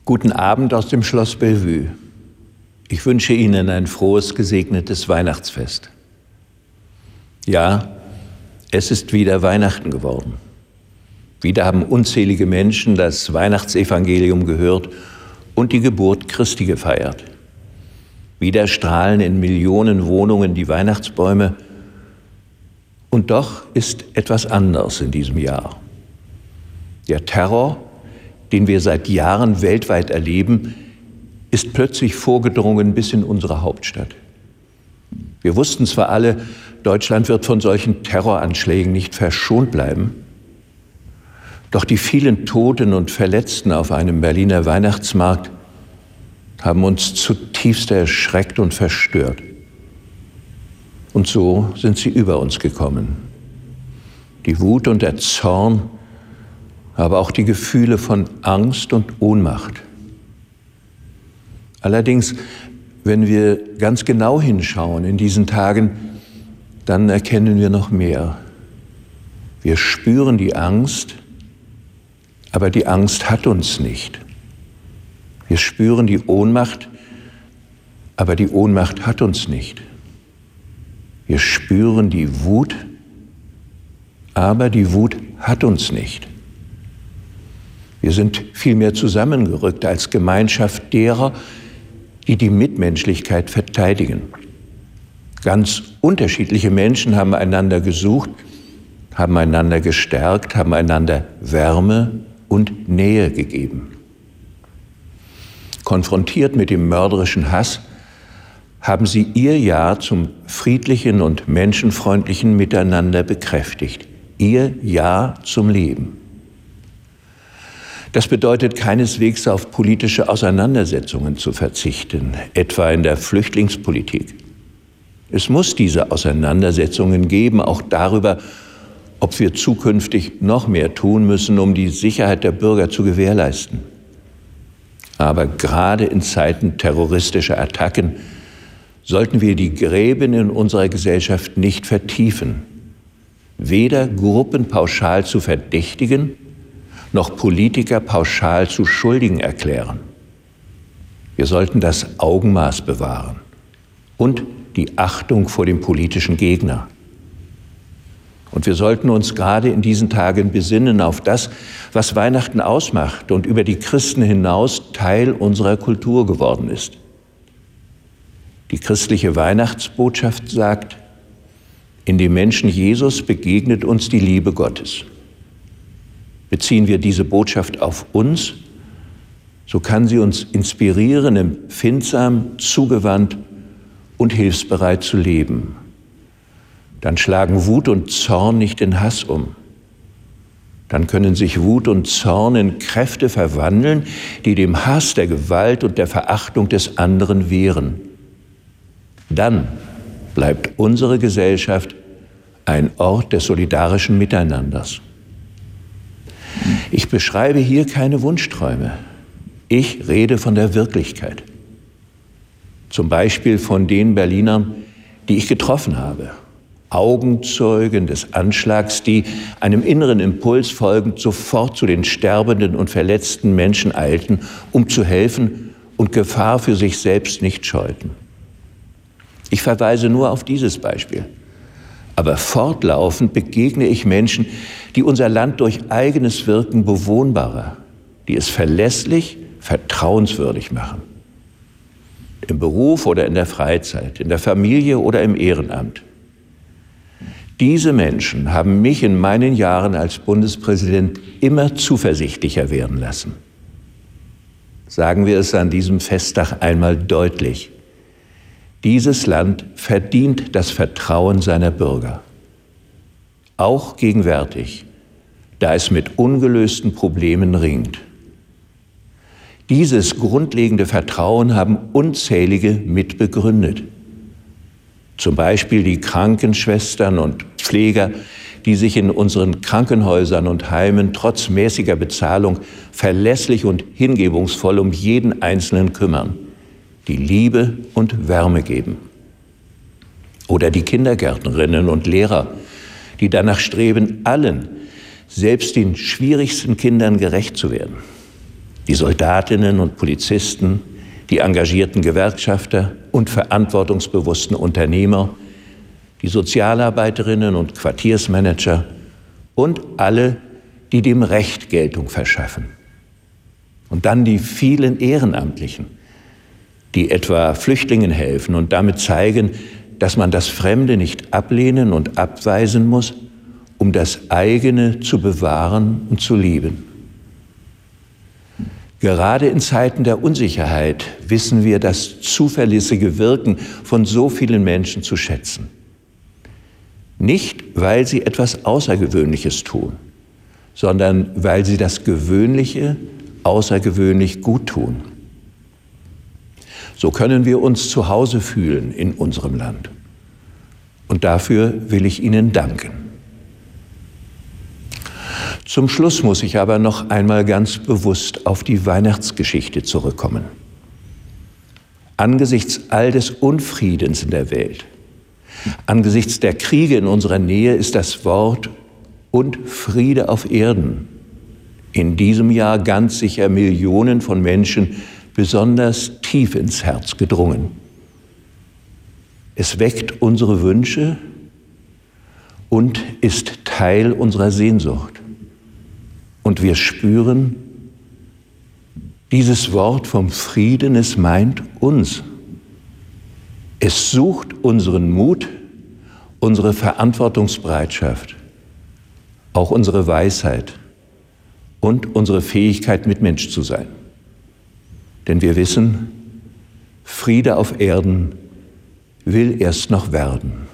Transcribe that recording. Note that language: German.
Guten Abend aus dem Schloss Bellevue. Ich wünsche Ihnen ein frohes, gesegnetes Weihnachtsfest. Ja, es ist wieder Weihnachten geworden. Wieder haben unzählige Menschen das Weihnachtsevangelium gehört und die Geburt Christi gefeiert. Wieder strahlen in Millionen Wohnungen die Weihnachtsbäume. Und doch ist etwas anders in diesem Jahr. Der Terror, den wir seit Jahren weltweit erleben, ist plötzlich vorgedrungen bis in unsere Hauptstadt. Wir wussten zwar alle, Deutschland wird von solchen Terroranschlägen nicht verschont bleiben, doch die vielen Toten und Verletzten auf einem Berliner Weihnachtsmarkt haben uns zutiefst erschreckt und verstört. Und so sind sie über uns gekommen. Die Wut und der Zorn, aber auch die Gefühle von Angst und Ohnmacht. Allerdings, wenn wir ganz genau hinschauen in diesen Tagen, dann erkennen wir noch mehr. Wir spüren die Angst, aber die Angst hat uns nicht. Wir spüren die Ohnmacht, aber die Ohnmacht hat uns nicht. Wir spüren die Wut, aber die Wut hat uns nicht. Wir sind vielmehr zusammengerückt als Gemeinschaft derer, die die Mitmenschlichkeit verteidigen. Ganz unterschiedliche Menschen haben einander gesucht, haben einander gestärkt, haben einander Wärme und Nähe gegeben. Konfrontiert mit dem mörderischen Hass haben sie ihr Ja zum friedlichen und menschenfreundlichen Miteinander bekräftigt. Ihr Ja zum Leben. Das bedeutet keineswegs auf politische Auseinandersetzungen zu verzichten, etwa in der Flüchtlingspolitik. Es muss diese Auseinandersetzungen geben, auch darüber, ob wir zukünftig noch mehr tun müssen, um die Sicherheit der Bürger zu gewährleisten. Aber gerade in Zeiten terroristischer Attacken sollten wir die Gräben in unserer Gesellschaft nicht vertiefen, weder Gruppen pauschal zu verdächtigen, noch Politiker pauschal zu Schuldigen erklären. Wir sollten das Augenmaß bewahren und die Achtung vor dem politischen Gegner. Und wir sollten uns gerade in diesen Tagen besinnen auf das, was Weihnachten ausmacht und über die Christen hinaus Teil unserer Kultur geworden ist. Die christliche Weihnachtsbotschaft sagt, in dem Menschen Jesus begegnet uns die Liebe Gottes. Beziehen wir diese Botschaft auf uns, so kann sie uns inspirieren, empfindsam, zugewandt und hilfsbereit zu leben. Dann schlagen Wut und Zorn nicht in Hass um. Dann können sich Wut und Zorn in Kräfte verwandeln, die dem Hass, der Gewalt und der Verachtung des anderen wehren. Dann bleibt unsere Gesellschaft ein Ort des solidarischen Miteinanders. Ich beschreibe hier keine Wunschträume. Ich rede von der Wirklichkeit. Zum Beispiel von den Berlinern, die ich getroffen habe. Augenzeugen des Anschlags, die einem inneren Impuls folgend sofort zu den sterbenden und verletzten Menschen eilten, um zu helfen und Gefahr für sich selbst nicht scheuten. Ich verweise nur auf dieses Beispiel. Aber fortlaufend begegne ich Menschen, die unser Land durch eigenes Wirken bewohnbarer, die es verlässlich, vertrauenswürdig machen. Im Beruf oder in der Freizeit, in der Familie oder im Ehrenamt. Diese Menschen haben mich in meinen Jahren als Bundespräsident immer zuversichtlicher werden lassen. Sagen wir es an diesem Festtag einmal deutlich. Dieses Land verdient das Vertrauen seiner Bürger. Auch gegenwärtig, da es mit ungelösten Problemen ringt. Dieses grundlegende Vertrauen haben unzählige mitbegründet. Zum Beispiel die Krankenschwestern und Pfleger, die sich in unseren Krankenhäusern und Heimen trotz mäßiger Bezahlung verlässlich und hingebungsvoll um jeden Einzelnen kümmern, die Liebe und Wärme geben. Oder die Kindergärtnerinnen und Lehrer, die danach streben, allen, selbst den schwierigsten Kindern gerecht zu werden. die Soldatinnen und Polizisten, die engagierten Gewerkschafter und verantwortungsbewussten Unternehmer, die Sozialarbeiterinnen und Quartiersmanager und alle, die dem Recht Geltung verschaffen. Und dann die vielen Ehrenamtlichen, die etwa Flüchtlingen helfen und damit zeigen, dass man das Fremde nicht ablehnen und abweisen muss, um das eigene zu bewahren und zu lieben. Gerade in Zeiten der Unsicherheit wissen wir das zuverlässige Wirken von so vielen Menschen zu schätzen. Nicht, weil sie etwas Außergewöhnliches tun, sondern weil sie das Gewöhnliche außergewöhnlich gut tun. So können wir uns zu Hause fühlen in unserem Land. Und dafür will ich Ihnen danken. Zum Schluss muss ich aber noch einmal ganz bewusst auf die Weihnachtsgeschichte zurückkommen. Angesichts all des Unfriedens in der Welt, angesichts der Kriege in unserer Nähe ist das Wort „und Friede auf Erden" in diesem Jahr ganz sicher Millionen von Menschen besonders tief ins Herz gedrungen. Es weckt unsere Wünsche und ist Teil unserer Sehnsucht. Und wir spüren, dieses Wort vom Frieden, es meint uns. Es sucht unseren Mut, unsere Verantwortungsbereitschaft, auch unsere Weisheit und unsere Fähigkeit, Mitmensch zu sein. Denn wir wissen, Friede auf Erden will erst noch werden.